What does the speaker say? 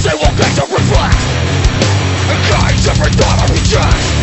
they will get to reflect the kinds of thought I reject.